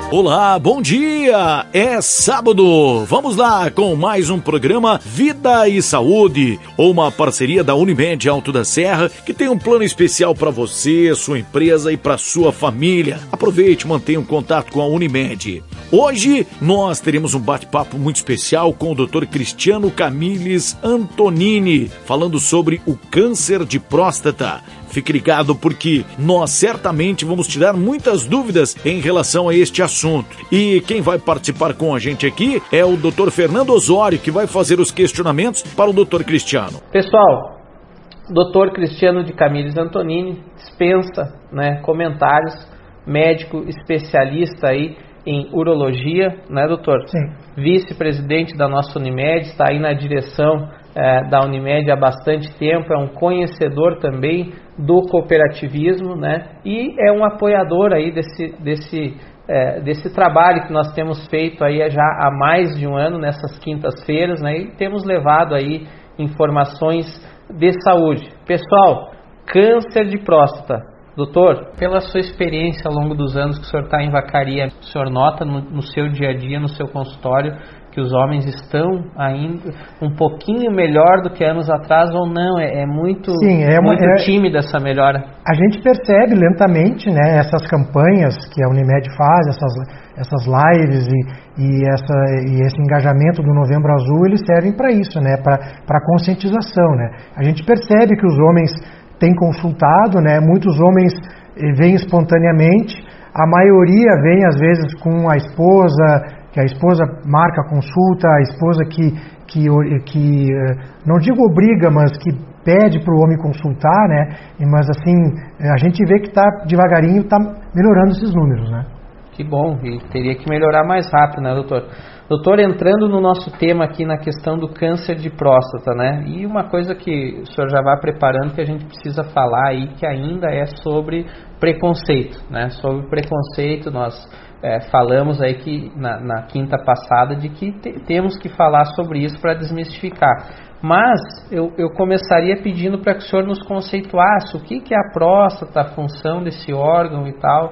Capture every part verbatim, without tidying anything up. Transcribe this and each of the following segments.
Olá, bom dia! É sábado! Vamos lá com mais um programa Vida e Saúde, uma parceria da Unimed Alto da Serra, que tem um plano especial para você, sua empresa e para sua família. Aproveite e mantenha um contato com a Unimed. Hoje nós teremos um bate-papo muito especial com o doutor Cristiano Camilles Antonini, falando sobre o câncer de próstata. Fique ligado porque nós certamente vamos tirar muitas dúvidas em relação a este assunto. E quem vai participar com a gente aqui é o doutor Fernando Osório, que vai fazer os questionamentos para o doutor Cristiano. Pessoal, doutor Cristiano de Camilles Antonini dispensa, né, comentários, médico especialista aí em urologia, né, doutor? Sim. Vice-presidente da nossa Unimed, está aí na direção é, da Unimed há bastante tempo, é um conhecedor também do cooperativismo, né? E é um apoiador aí desse, desse, é, desse trabalho que nós temos feito aí já há mais de um ano, nessas quintas-feiras, né? E temos levado aí informações de saúde. Pessoal, câncer de próstata. Doutor, pela sua experiência ao longo dos anos que o senhor está em Vacaria, o senhor nota no, no seu dia a dia, no seu consultório, que os homens estão ainda um pouquinho melhor do que anos atrás ou não? É, é muito, Sim, é uma, muito é, tímida essa melhora. A gente percebe lentamente, né, essas campanhas que a Unimed faz, essas, essas lives e, e, essa, e esse engajamento do Novembro Azul, eles servem para isso, né, para conscientização. Né? A gente percebe que os homens têm consultado, né, muitos homens vêm espontaneamente, a maioria vem às vezes com a esposa, que a esposa marca a consulta, a esposa que, que, que não digo obriga, mas que pede para o homem consultar, né? Mas assim, a gente vê que está devagarinho, está melhorando esses números, né? Que bom, e teria que melhorar mais rápido, né, doutor? Doutor, entrando no nosso tema aqui na questão do câncer de próstata, né? E uma coisa que o senhor já vai preparando que a gente precisa falar aí, que ainda é sobre preconceito, né? Sobre preconceito, nós é, falamos aí que na, na quinta passada de que te, temos que falar sobre isso para desmistificar. Mas eu, eu começaria pedindo para que o senhor nos conceituasse o que, que é a próstata, a função desse órgão e tal.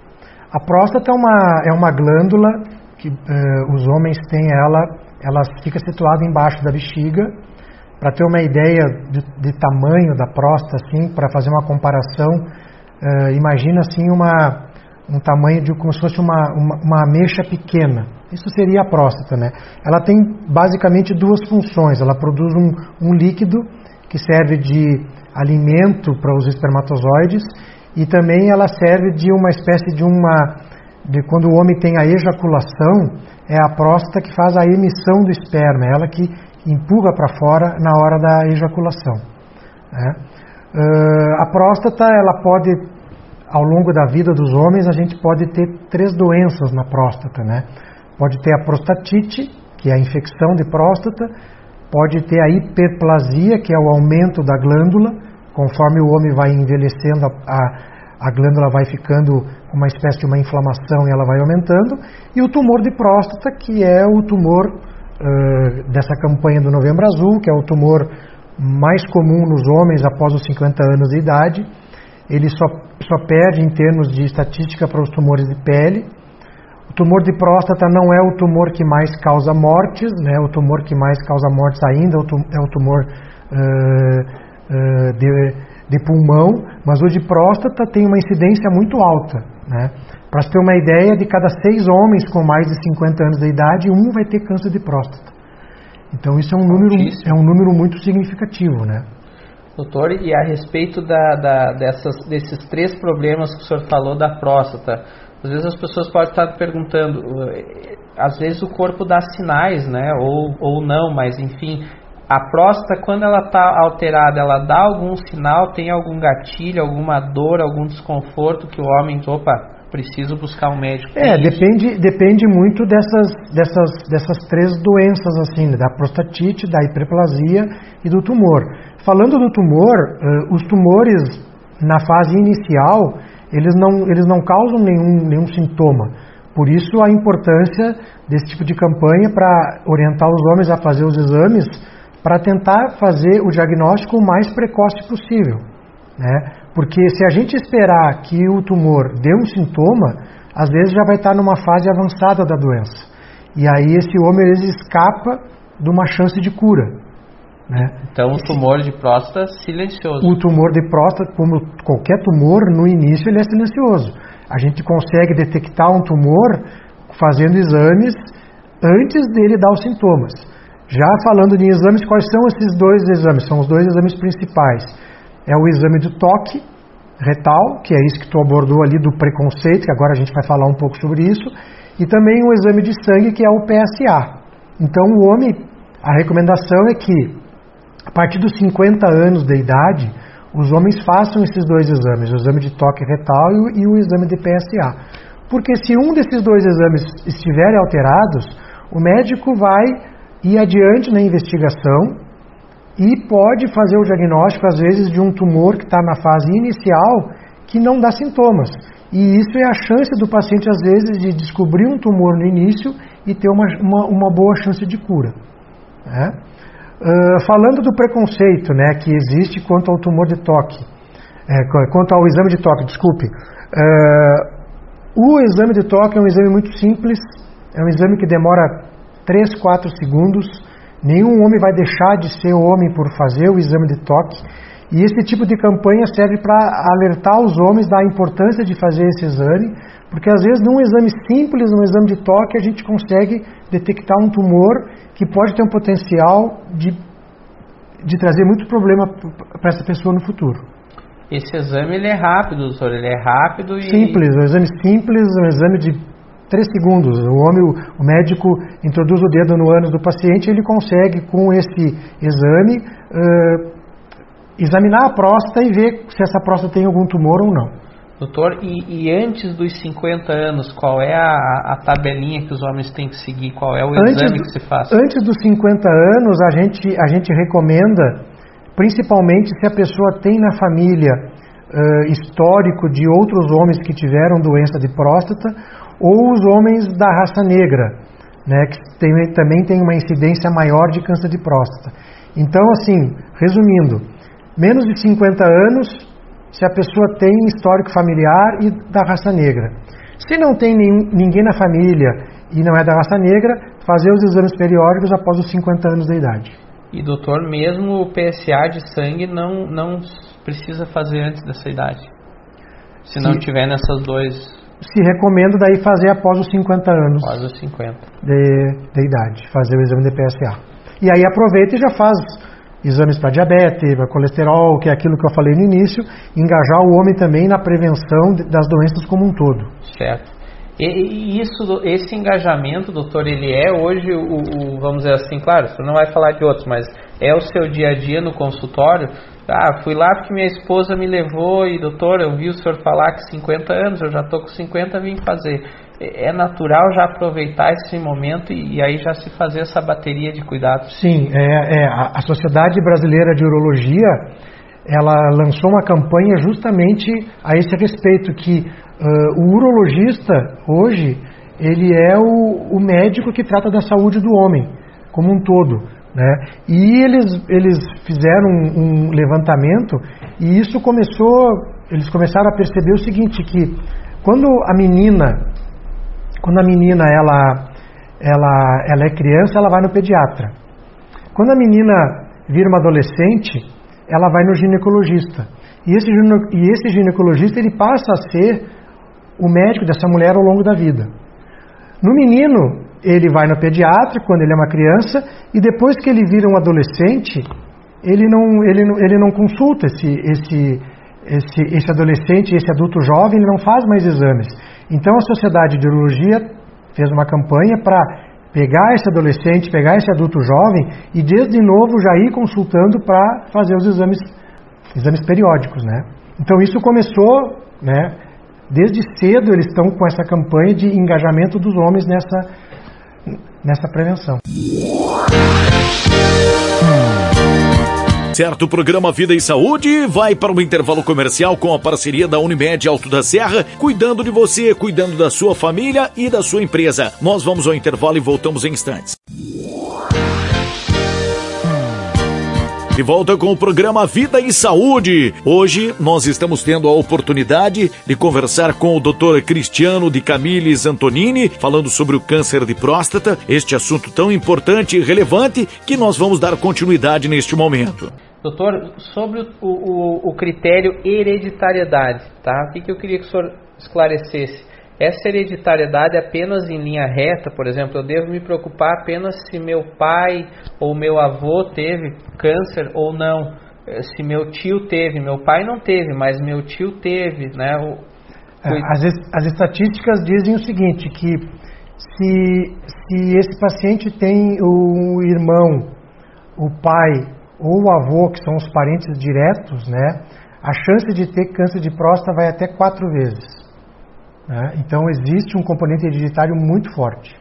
A próstata é uma, é uma glândula que uh, os homens têm ela, ela fica situada embaixo da bexiga. Para ter uma ideia de, de tamanho da próstata, assim, para fazer uma comparação, uh, imagina assim uma, um tamanho de como se fosse uma, uma, uma ameixa pequena. Isso seria a próstata, né? Ela tem basicamente duas funções. Ela produz um, um líquido que serve de alimento para os espermatozoides e também ela serve de uma espécie de uma... de quando o homem tem a ejaculação, é a próstata que faz a emissão do esperma, é ela que empurra para fora na hora da ejaculação. Né? Uh, a próstata, ela pode, ao longo da vida dos homens, a gente pode ter três doenças na próstata, né? Pode ter a prostatite, que é a infecção de próstata, pode ter a hiperplasia, que é o aumento da glândula, conforme o homem vai envelhecendo, a, a, a glândula vai ficando com uma espécie de uma inflamação e ela vai aumentando, e o tumor de próstata, que é o tumor uh, dessa campanha do Novembro Azul, que é o tumor mais comum nos homens após os cinquenta anos de idade. Ele só, só perde em termos de estatística para os tumores de pele. O tumor de próstata não é o tumor que mais causa mortes, né? O tumor que mais causa mortes ainda é o tumor uh, uh, de, de pulmão, mas o de próstata tem uma incidência muito alta, né? Para se ter uma ideia, de cada seis homens com mais de cinquenta anos de idade, um vai ter câncer de próstata. Então isso é um número, é um número muito significativo, né? Doutor, e a respeito da, da, dessas, desses três problemas que o senhor falou da próstata, às vezes as pessoas podem estar perguntando, às vezes o corpo dá sinais, né, ou, ou não, mas enfim, a próstata, quando ela está alterada, ela dá algum sinal, tem algum gatilho, alguma dor, algum desconforto que o homem, opa, preciso buscar um médico? É, depende, depende muito dessas, dessas, dessas três doenças, assim, da prostatite, da hiperplasia e do tumor. Falando do tumor, uh, os tumores na fase inicial, eles não, eles não causam nenhum, nenhum sintoma. Por isso a importância desse tipo de campanha para orientar os homens a fazer os exames para tentar fazer o diagnóstico o mais precoce possível, né? Porque se a gente esperar que o tumor dê um sintoma, às vezes já vai estar numa fase avançada da doença. E aí esse homem ele escapa de uma chance de cura, né? Então o tumor de próstata é silencioso. O tumor de próstata, como qualquer tumor, no início ele é silencioso. A gente consegue detectar um tumor fazendo exames antes dele dar os sintomas. Já falando de exames, quais são esses dois exames? São os dois exames principais. É o exame do toque retal, que é isso que tu abordou ali do preconceito, que agora a gente vai falar um pouco sobre isso, e também o exame de sangue, que é o P S A. Então o homem, a recomendação é que a partir dos cinquenta anos de idade, os homens façam esses dois exames, o exame de toque retal e o, e o exame de P S A. Porque se um desses dois exames estiverem alterados, o médico vai ir adiante na investigação e pode fazer o diagnóstico, às vezes, de um tumor que está na fase inicial que não dá sintomas. E isso é a chance do paciente, às vezes, de descobrir um tumor no início e ter uma, uma, uma boa chance de cura, né? Uh, falando do preconceito, né, que existe quanto ao tumor de toque, é, quanto ao exame de toque, desculpe. Uh, o exame de toque é um exame muito simples, é um exame que demora três, quatro segundos. Nenhum homem vai deixar de ser homem por fazer o exame de toque. E esse tipo de campanha serve para alertar os homens da importância de fazer esse exame, porque às vezes num exame simples, num exame de toque, a gente consegue detectar um tumor que pode ter um potencial de, de trazer muito problema para essa pessoa no futuro. Esse exame ele é rápido, doutor, ele é rápido e... Simples, um exame simples, um exame de três segundos. O homem, o, o médico introduz o dedo no ânus do paciente, ele consegue com esse exame uh, examinar a próstata e ver se essa próstata tem algum tumor ou não. Doutor, e, e antes dos cinquenta anos, qual é a, a tabelinha que os homens têm que seguir? Qual é o exame antes, que se faz? Antes dos cinquenta anos, a gente, a gente recomenda, principalmente se a pessoa tem na família uh, histórico de outros homens que tiveram doença de próstata, ou os homens da raça negra, né, que tem, também tem uma incidência maior de câncer de próstata. Então, assim, resumindo, menos de cinquenta anos, se a pessoa tem histórico familiar e da raça negra. Se não tem nenhum, ninguém na família e não é da raça negra, fazer os exames periódicos após os cinquenta anos de idade. E doutor, mesmo o P S A de sangue não, não precisa fazer antes dessa idade? Se não se, tiver nessas dois... Se recomenda daí fazer após os cinquenta anos após os cinquenta. De, de idade, fazer o exame de P S A. E aí aproveita e já faz exames para diabetes, para colesterol, que é aquilo que eu falei no início, engajar o homem também na prevenção das doenças como um todo. Certo. E, e isso, esse engajamento, doutor, ele é hoje, o, o, vamos dizer assim, claro, você não vai falar de outros, mas é o seu dia a dia no consultório? Ah, fui lá porque minha esposa me levou e, doutor, eu vi o senhor falar que cinquenta anos, eu já estou com cinquenta, vim fazer. É natural já aproveitar esse momento e, e aí já se fazer essa bateria de cuidados? Sim, é, é, a, a Sociedade Brasileira de Urologia, ela lançou uma campanha justamente a esse respeito, que uh, o urologista hoje, ele é o, o médico que trata da saúde do homem como um todo, né? E eles, eles fizeram um, um levantamento e isso começou, eles começaram a perceber o seguinte, que quando a menina, quando a menina ela, ela, ela é criança, ela vai no pediatra. Quando a menina vira uma adolescente, ela vai no ginecologista. E esse, e esse ginecologista ele passa a ser o médico dessa mulher ao longo da vida. No menino, ele vai no pediatra quando ele é uma criança, e depois que ele vira um adolescente, ele não, ele não, ele não consulta esse, esse, esse, esse adolescente, esse adulto jovem, ele não faz mais exames. Então a Sociedade de Urologia fez uma campanha para pegar esse adolescente, pegar esse adulto jovem e desde novo já ir consultando para fazer os exames, exames periódicos, né? Então isso começou, né? Desde cedo eles estão com essa campanha de engajamento dos homens nessa, nessa prevenção. Certo, o programa Vida e Saúde vai para um intervalo comercial com a parceria da Unimed Alto da Serra, cuidando de você, cuidando da sua família e da sua empresa. Nós vamos ao intervalo e voltamos em instantes. E de volta com o programa Vida e Saúde. Hoje nós estamos tendo a oportunidade de conversar com o doutor Cristiano de Camilles Antonini, falando sobre o câncer de próstata, este assunto tão importante e relevante que nós vamos dar continuidade neste momento. Doutor, sobre o, o, o critério hereditariedade, tá? O que, que eu queria que o senhor esclarecesse? Essa hereditariedade apenas em linha reta, por exemplo, eu devo me preocupar apenas se meu pai ou meu avô teve câncer ou não. Se meu tio teve, meu pai não teve, mas meu tio teve, né? O... As, as estatísticas dizem o seguinte, que se, se esse paciente tem o irmão, o pai ou o avô, que são os parentes diretos, né? A chance de ter câncer de próstata vai até quatro vezes. Né? Então existe um componente hereditário muito forte.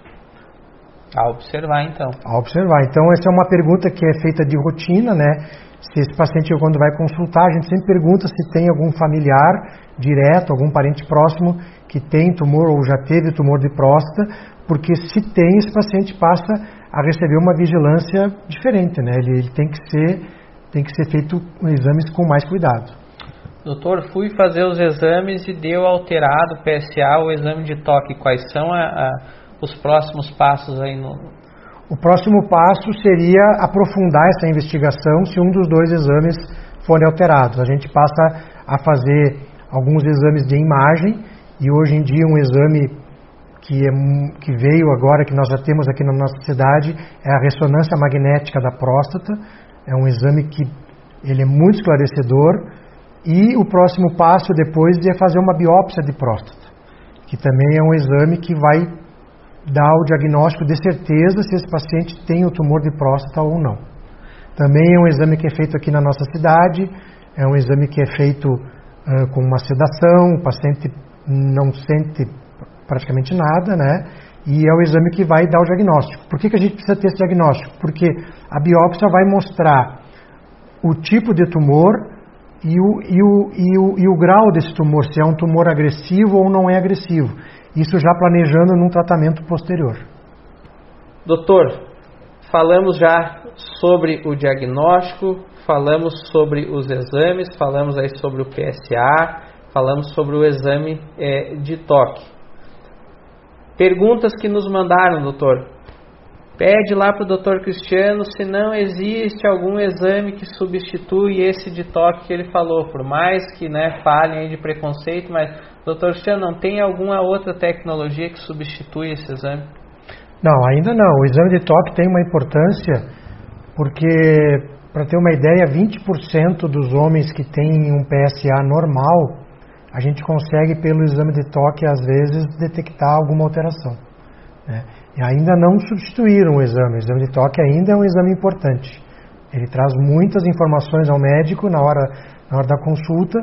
A observar então. A observar. Então essa é uma pergunta que é feita de rotina, né? Se esse paciente quando vai consultar, a gente sempre pergunta se tem algum familiar direto, algum parente próximo que tem tumor ou já teve tumor de próstata, porque se tem, esse paciente passa a receber uma vigilância diferente, né? Ele, ele tem que ser, tem que ser feito exames com mais cuidado. Doutor, fui fazer os exames e deu alterado P S A, o exame de toque. Quais são a, a, os próximos passos aí no... O próximo passo seria aprofundar essa investigação se um dos dois exames forem alterados. A gente passa a fazer alguns exames de imagem e hoje em dia um exame que, é, que veio agora, que nós já temos aqui na nossa cidade, é a ressonância magnética da próstata. É um exame que ele é muito esclarecedor. E o próximo passo depois é fazer uma biópsia de próstata, que também é um exame que vai dar o diagnóstico de certeza se esse paciente tem o tumor de próstata ou não. Também é um exame que é feito aqui na nossa cidade, é um exame que é feito uh, com uma sedação, o paciente não sente praticamente nada, né? E é o exame que vai dar o diagnóstico. Por que, que a gente precisa ter esse diagnóstico? Porque a biópsia vai mostrar o tipo de tumor E o, e, o, e, o, e o grau desse tumor, se é um tumor agressivo ou não é agressivo. Isso já planejando num tratamento posterior. Doutor, falamos já sobre o diagnóstico, falamos sobre os exames, falamos aí sobre o P S A, falamos sobre o exame é, de toque. Perguntas que nos mandaram, doutor. Pede lá para o doutor Cristiano se não existe algum exame que substitui esse de toque que ele falou, por mais que, né, falem aí de preconceito, mas, doutor Cristiano, não tem alguma outra tecnologia que substitui esse exame? Não, ainda não. O exame de toque tem uma importância porque, para ter uma ideia, vinte por cento dos homens que têm um P S A normal, a gente consegue pelo exame de toque, às vezes, detectar alguma alteração, né? E ainda não substituíram o exame. O exame de toque ainda é um exame importante. Ele traz muitas informações ao médico na hora, na hora da consulta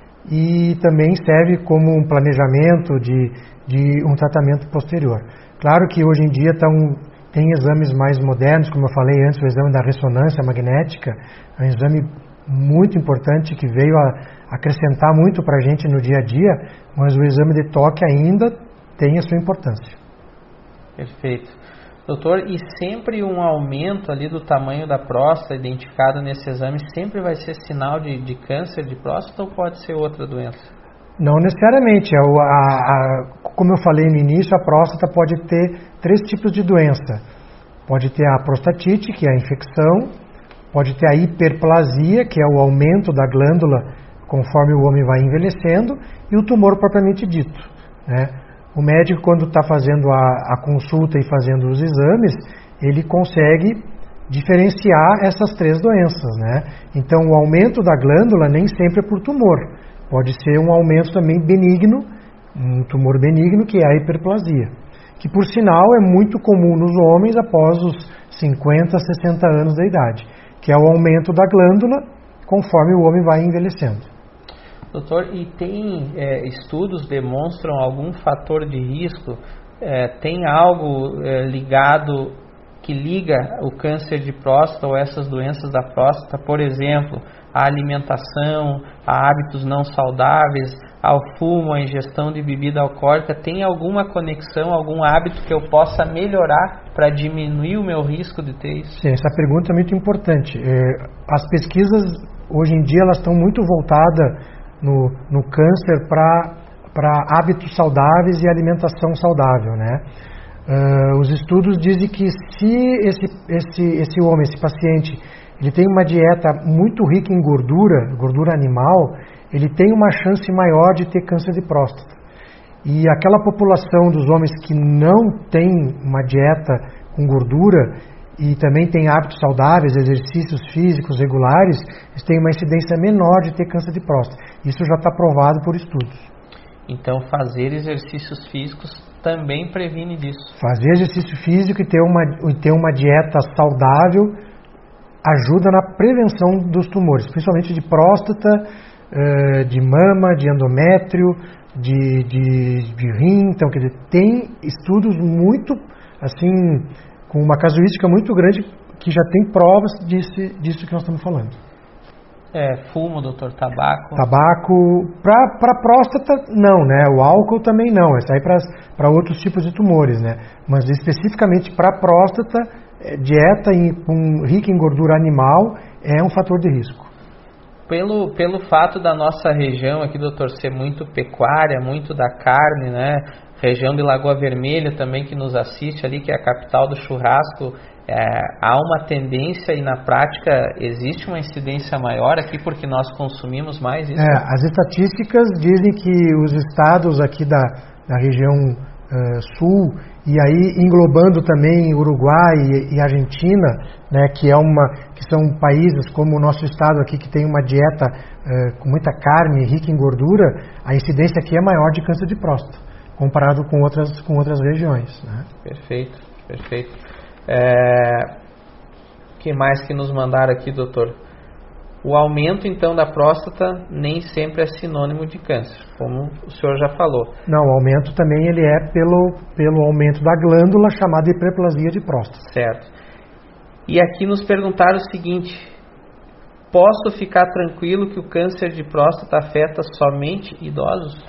e também serve como um planejamento de, de um tratamento posterior. Claro que hoje em dia tão, tem exames mais modernos, como eu falei antes, o exame da ressonância magnética, é um exame muito importante que veio a acrescentar muito para a gente no dia a dia, mas o exame de toque ainda tem a sua importância. Perfeito. Doutor, e sempre um aumento ali do tamanho da próstata identificado nesse exame sempre vai ser sinal de, de câncer de próstata ou pode ser outra doença? Não necessariamente. A, a, a, como eu falei no início, a próstata pode ter três tipos de doença. Pode ter a prostatite, que é a infecção, pode ter a hiperplasia, que é o aumento da glândula conforme o homem vai envelhecendo, e o tumor propriamente dito, né? O médico, quando está fazendo a, a consulta e fazendo os exames, ele consegue diferenciar essas três doenças, né? Então, o aumento da glândula nem sempre é por tumor. Pode ser um aumento também benigno, um tumor benigno, que é a hiperplasia, que, por sinal, é muito comum nos homens após os cinquenta, sessenta anos da idade, que é o aumento da glândula conforme o homem vai envelhecendo. Doutor, e tem é, estudos que demonstram algum fator de risco? É, tem algo é, ligado, que liga o câncer de próstata ou essas doenças da próstata, por exemplo, à alimentação, a hábitos não saudáveis, ao fumo, à ingestão de bebida alcoólica, tem alguma conexão, algum hábito que eu possa melhorar para diminuir o meu risco de ter isso? Sim, essa pergunta é muito importante. As pesquisas, hoje em dia, elas estão muito voltadas no, no câncer para hábitos saudáveis e alimentação saudável, né? Uh, os estudos dizem que se esse, esse, esse homem, esse paciente, ele tem uma dieta muito rica em gordura, gordura animal, ele tem uma chance maior de ter câncer de próstata. E aquela população dos homens que não tem uma dieta com gordura e também tem hábitos saudáveis, exercícios físicos regulares, eles têm uma incidência menor de ter câncer de próstata. Isso já está provado por estudos. Então, fazer exercícios físicos também previne disso. Fazer exercício físico e ter uma, e ter uma dieta saudável ajuda na prevenção dos tumores, principalmente de próstata, de mama, de endométrio, de, de, de rim. Então, quer dizer, tem estudos muito, assim, com uma casuística muito grande que já tem provas disso, disso que nós estamos falando. É, fumo, doutor, tabaco? Tabaco, para próstata, não, né? O álcool também não, isso aí para outros tipos de tumores, né? Mas especificamente para próstata, dieta em, com, rica em gordura animal é um fator de risco. Pelo, pelo fato da nossa região aqui, doutor, ser muito pecuária, muito da carne, né? Região de Lagoa Vermelha também que nos assiste ali, que é a capital do churrasco, é, há uma tendência e na prática existe uma incidência maior aqui porque nós consumimos mais isso? É, as estatísticas dizem que os estados aqui da, da região uh, sul, e aí englobando também Uruguai e, e Argentina, né, que, é uma, que são países como o nosso estado aqui que tem uma dieta uh, com muita carne rica em gordura, a incidência aqui é maior de câncer de próstata, comparado com outras, com outras regiões, né? Perfeito, perfeito. É, que mais que nos mandaram aqui, doutor? O aumento, então, da próstata nem sempre é sinônimo de câncer, como o senhor já falou. Não, o aumento também ele é pelo, pelo aumento da glândula chamada hiperplasia de próstata. Certo. E aqui nos perguntaram o seguinte: posso ficar tranquilo que o câncer de próstata afeta somente idosos?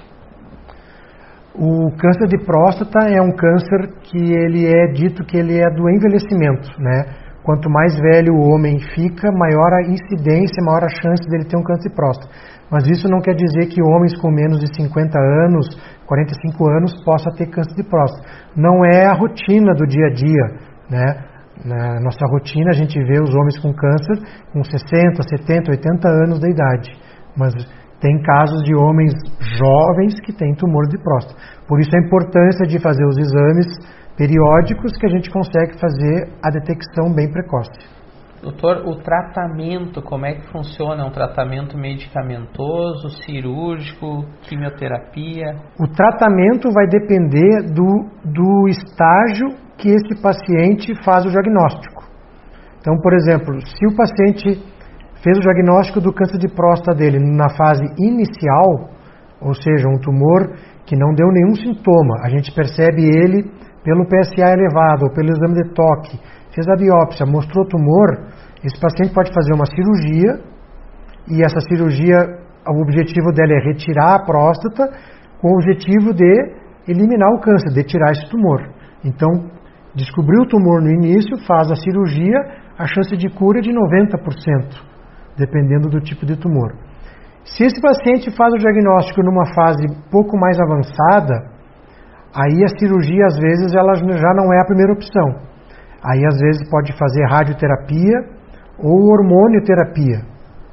O câncer de próstata é um câncer que ele é dito que ele é do envelhecimento, né? Quanto mais velho o homem fica, maior a incidência, maior a chance dele ter um câncer de próstata. Mas isso não quer dizer que homens com menos de cinquenta anos, quarenta e cinco anos, possam ter câncer de próstata. Não é a rotina do dia a dia, né? Na nossa rotina a gente vê os homens com câncer com sessenta, setenta, oitenta anos de idade. Mas tem casos de homens jovens que têm tumor de próstata. Por isso a importância de fazer os exames periódicos que a gente consegue fazer a detecção bem precoce. Doutor, o tratamento, como é que funciona? É um tratamento medicamentoso, cirúrgico, quimioterapia? O tratamento vai depender do, do estágio que esse paciente faz o diagnóstico. Então, por exemplo, se o paciente fez o diagnóstico do câncer de próstata dele na fase inicial, ou seja, um tumor que não deu nenhum sintoma, a gente percebe ele pelo P S A elevado ou pelo exame de toque, fez a biópsia, mostrou tumor, esse paciente pode fazer uma cirurgia, e essa cirurgia, o objetivo dela é retirar a próstata com o objetivo de eliminar o câncer, de tirar esse tumor. Então, descobriu o tumor no início, faz a cirurgia, a chance de cura é de noventa por cento. Dependendo do tipo de tumor. Se esse paciente faz o diagnóstico numa fase pouco mais avançada, aí a cirurgia às vezes ela já não é a primeira opção. Aí às vezes pode fazer radioterapia ou hormonioterapia.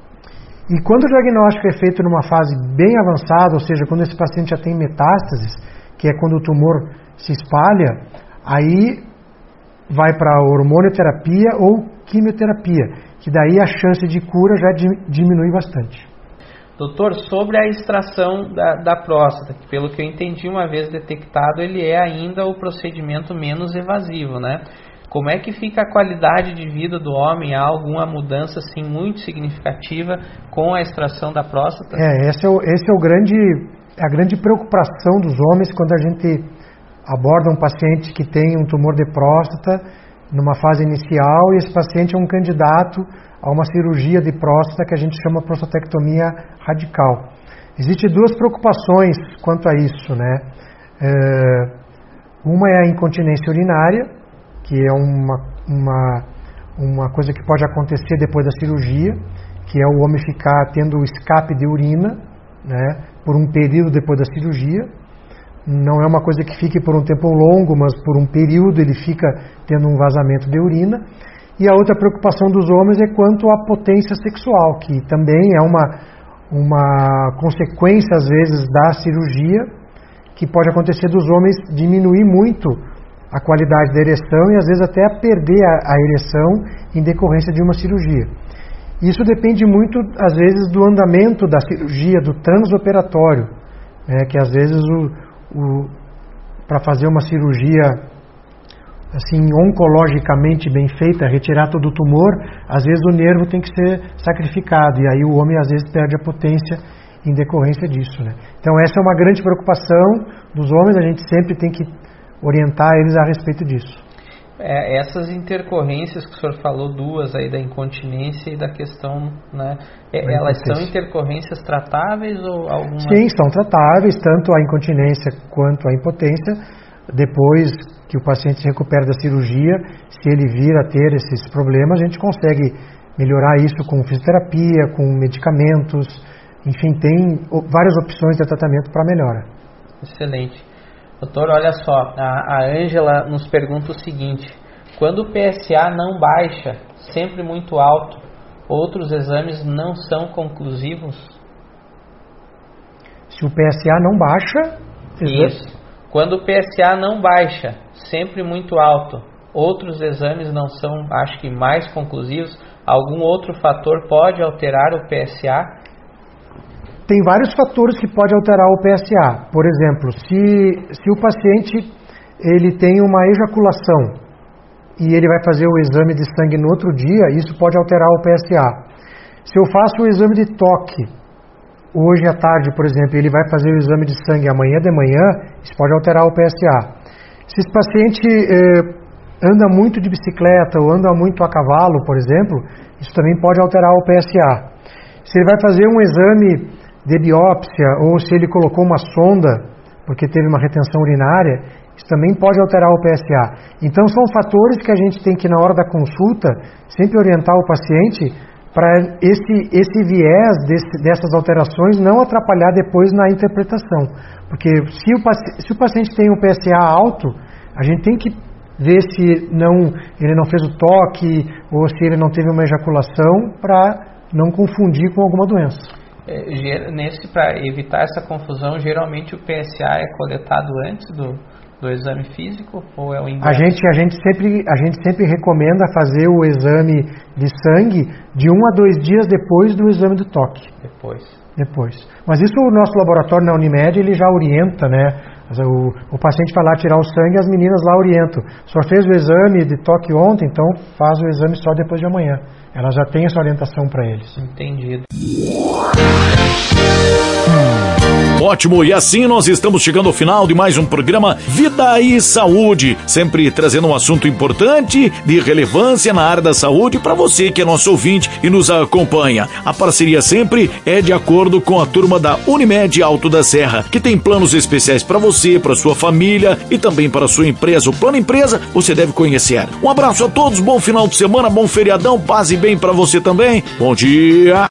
E quando o diagnóstico é feito numa fase bem avançada, ou seja, quando esse paciente já tem metástases, que é quando o tumor se espalha, aí vai para hormonioterapia ou quimioterapia, que daí a chance de cura já diminui bastante. Doutor, sobre a extração da, da próstata, que pelo que eu entendi, uma vez detectado, ele é ainda o procedimento menos evasivo, né? Como é que fica a qualidade de vida do homem? Há alguma mudança assim, muito significativa com a extração da próstata? É, esse é, o, esse é o grande, a grande preocupação dos homens quando a gente aborda um paciente que tem um tumor de próstata numa fase inicial, e esse paciente é um candidato a uma cirurgia de próstata que a gente chama prostatectomia radical. Existem duas preocupações quanto a isso, né? É, uma é a incontinência urinária, que é uma, uma, uma coisa que pode acontecer depois da cirurgia, que é o homem ficar tendo escape de urina, né, por um período depois da cirurgia. Não é uma coisa que fique por um tempo longo, mas por um período ele fica tendo um vazamento de urina. E a outra preocupação dos homens é quanto à potência sexual, que também é uma, uma consequência, às vezes, da cirurgia, que pode acontecer dos homens diminuir muito a qualidade da ereção e, às vezes, até perder a, a ereção em decorrência de uma cirurgia. Isso depende muito, às vezes, do andamento da cirurgia, do transoperatório, né, que, às vezes, o, o, para fazer uma cirurgia assim, oncologicamente bem feita, retirar todo o tumor, às vezes o nervo tem que ser sacrificado, e aí o homem às vezes perde a potência em decorrência disso, né? Então essa é uma grande preocupação dos homens, a gente sempre tem que orientar eles a respeito disso. É, essas intercorrências que o senhor falou, duas aí, da incontinência e da questão, né, é, elas são intercorrências tratáveis ou alguma? Sim, são tratáveis, tanto a incontinência quanto a impotência. Depois que o paciente se recupera da cirurgia, se ele vir a ter esses problemas, a gente consegue melhorar isso com fisioterapia, com medicamentos, enfim, tem várias opções de tratamento para melhora. Excelente. Doutor, olha só, a Ângela nos pergunta o seguinte: quando o P S A não baixa, sempre muito alto, outros exames não são conclusivos? Se o P S A não baixa... Isso. Quando o P S A não baixa, sempre muito alto, outros exames não são, acho que, mais conclusivos, algum outro fator pode alterar o P S A? Tem vários fatores que podem alterar o P S A. Por exemplo, se, se o paciente ele tem uma ejaculação e ele vai fazer o exame de sangue no outro dia, isso pode alterar o P S A. Se eu faço o exame de toque hoje à tarde, por exemplo, ele vai fazer o exame de sangue amanhã de manhã, isso pode alterar o P S A. Se esse paciente eh, anda muito de bicicleta ou anda muito a cavalo, por exemplo, isso também pode alterar o P S A. Se ele vai fazer um exame de biópsia ou se ele colocou uma sonda porque teve uma retenção urinária, isso também pode alterar o P S A. Então são fatores que a gente tem que, na hora da consulta, sempre orientar o paciente para esse, esse viés desse, dessas alterações não atrapalhar depois na interpretação. Porque se o, se o paciente tem um P S A alto, a gente tem que ver se não, ele não fez o toque ou se ele não teve uma ejaculação para não confundir com alguma doença. É, nesse, para evitar essa confusão, geralmente o P S A é coletado antes do... do exame físico ou é o inverso? A gente, a gente, sempre, a gente sempre recomenda fazer o exame de sangue de um a dois dias depois do exame do toque. Depois. Depois. Mas isso o nosso laboratório na Unimed, ele já orienta, né? O, o paciente vai lá tirar o sangue, as meninas lá orientam. Só fez o exame de toque ontem, então faz o exame só depois de amanhã. Ela já tem essa orientação para eles. Entendido. Ótimo, e assim nós estamos chegando ao final de mais um programa Vida e Saúde, sempre trazendo um assunto importante, de relevância na área da saúde para você que é nosso ouvinte e nos acompanha. A parceria sempre é de acordo com a turma da Unimed Alto da Serra, que tem planos especiais para você, para sua família e também para sua empresa. O plano empresa você deve conhecer. Um abraço a todos, bom final de semana, bom feriadão, paz e bem para você também. Bom dia!